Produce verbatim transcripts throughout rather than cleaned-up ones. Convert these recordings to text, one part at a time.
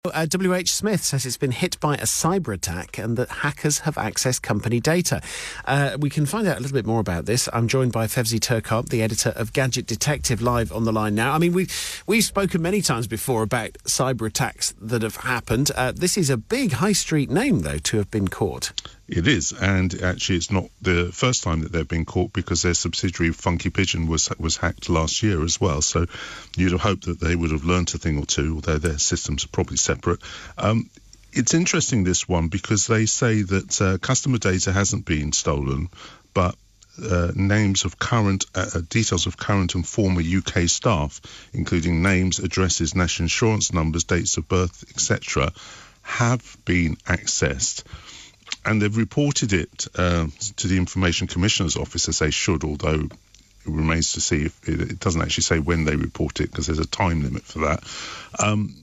Uh, W H Smith says it's been hit by a cyber attack and that hackers have accessed company data. Uh, we can find out a little bit more about this. I'm joined by Fevzi Turkop, the editor of Gadget Detective, live on the line now. I mean, we've, we've spoken many times before about cyber attacks that have happened. Uh, this is a big high street name, though, to have been caught. It is, and actually it's not the first time that they've been caught, because their subsidiary Funky Pigeon was was hacked last year as well. So you'd have hoped that they would have learnt a thing or two, although their systems are probably separate. Um, it's interesting, this one, because they say that uh, customer data hasn't been stolen, but Uh, names of current, uh, details of current and former U K staff, including names, addresses, national insurance numbers, dates of birth, et cetera, have been accessed. And they've reported it uh, to the Information Commissioner's Office, as they should, although it remains to see if it, it doesn't actually say when they report it, because there's a time limit for that. Um,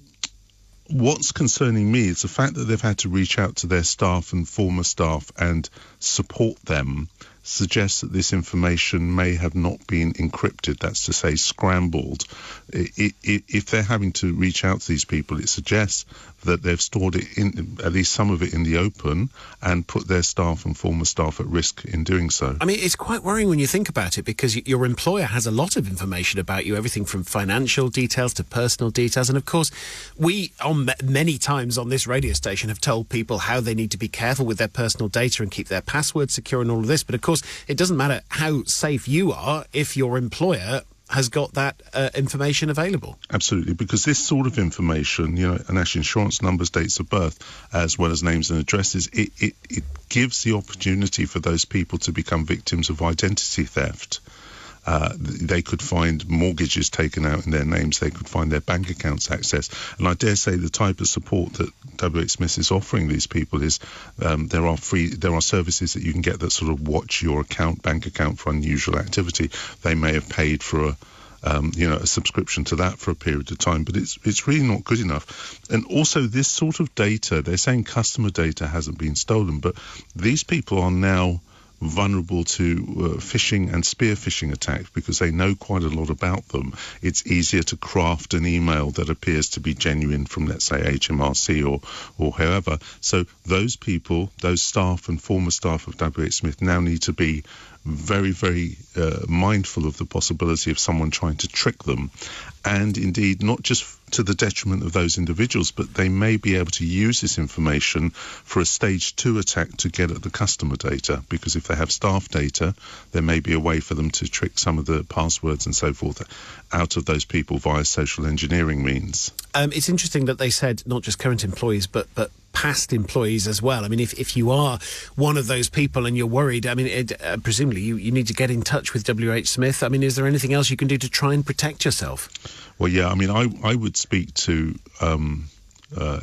What's concerning me is the fact that they've had to reach out to their staff and former staff and support them suggests that this information may have not been encrypted, that's to say scrambled. It, it, if they're having to reach out to these people, it suggests that they've stored it, in at least some of it, in the open and put their staff and former staff at risk in doing so. I mean, it's quite worrying when you think about it, because your employer has a lot of information about you, everything from financial details to personal details. And of course, we on many times on this radio station have told people how they need to be careful with their personal data and keep their passwords secure and all of this. But of course, it doesn't matter how safe you are if your employer has got that uh, information available. Absolutely, because this sort of information, you know, national insurance numbers, dates of birth, as well as names and addresses, it, it, it gives the opportunity for those people to become victims of identity theft. Uh, they could find mortgages taken out in their names. They could find their bank accounts accessed. And I dare say the type of support that W H Smith is offering these people is um, there are free, there are services that you can get that sort of watch your account, bank account, for unusual activity. They may have paid for a Um, you know, a subscription to that for a period of time, but it's it's really not good enough. And also, this sort of data, they're saying customer data hasn't been stolen, but these people are now vulnerable to uh, phishing and spear phishing attacks, because they know quite a lot about them. It's easier to craft an email that appears to be genuine from, let's say, H M R C or or however. So those people, those staff and former staff of W H Smith, now need to be very, very uh, mindful of the possibility of someone trying to trick them, and indeed not just to the detriment of those individuals, but they may be able to use this information for a stage two attack to get at the customer data, because if they have staff data, there may be a way for them to trick some of the passwords and so forth out of those people via social engineering means. Um, it's interesting that they said not just current employees, but but past employees as well. I mean, if, if you are one of those people and you're worried, I mean, it, uh, presumably you, you need to get in touch with W H Smith. I mean, is there anything else you can do to try and protect yourself? Well, yeah, I mean, I, I would speak to um, uh,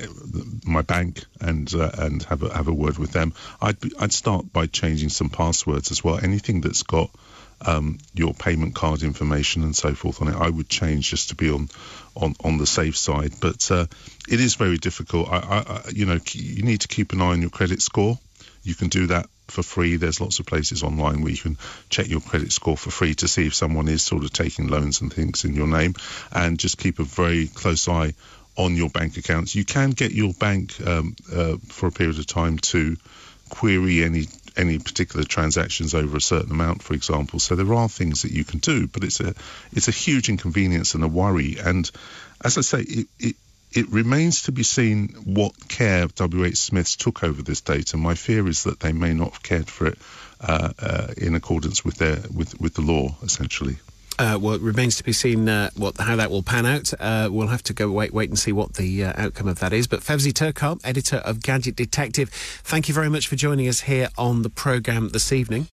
my bank and uh, and have a, have a word with them. I'd, be, I'd start by changing some passwords as well. Anything that's got um, your payment card information and so forth on it, I would change just to be on on, on the safe side. But uh, it is very difficult. I, I, I, you know, you need to keep an eye on your credit score. You can do that for free. There's lots of places online where you can check your credit score for free to see if someone is sort of taking loans and things in your name, and just keep a very close eye on your bank accounts. You can get your bank um, uh, for a period of time to query any any particular transactions over a certain amount, for example. So there are things that you can do, but it's a it's a huge inconvenience and a worry. And as I say, it, it It remains to be seen what care W H Smiths took over this data. My fear is that they may not have cared for it uh, uh, in accordance with their with, with the law, essentially. Uh, well, it remains to be seen uh, what how that will pan out. Uh, we'll have to go wait wait and see what the uh, outcome of that is. But Fevzi Turkop, editor of Gadget Detective, thank you very much for joining us here on the programme this evening.